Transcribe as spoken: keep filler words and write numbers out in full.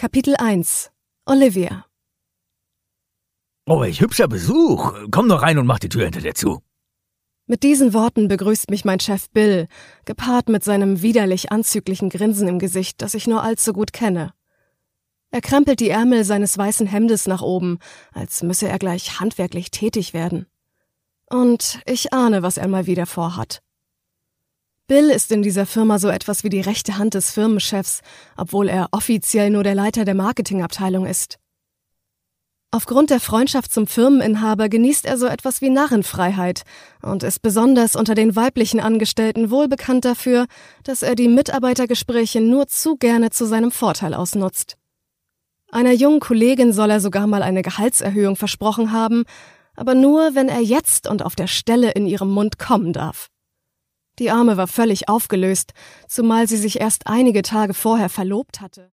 Kapitel eins. Olivia. Oh, welch hübscher Besuch. Komm doch rein und mach die Tür hinter dir zu. Mit diesen Worten begrüßt mich mein Chef Bill, gepaart mit seinem widerlich anzüglichen Grinsen im Gesicht, das ich nur allzu gut kenne. Er krempelt die Ärmel seines weißen Hemdes nach oben, als müsse er gleich handwerklich tätig werden. Und ich ahne, was er mal wieder vorhat. Bill ist in dieser Firma so etwas wie die rechte Hand des Firmenchefs, obwohl er offiziell nur der Leiter der Marketingabteilung ist. Aufgrund der Freundschaft zum Firmeninhaber genießt er so etwas wie Narrenfreiheit und ist besonders unter den weiblichen Angestellten wohl bekannt dafür, dass er die Mitarbeitergespräche nur zu gerne zu seinem Vorteil ausnutzt. Einer jungen Kollegin soll er sogar mal eine Gehaltserhöhung versprochen haben, aber nur, wenn er jetzt und auf der Stelle in ihrem Mund kommen darf. Die Arme war völlig aufgelöst, zumal sie sich erst einige Tage vorher verlobt hatte.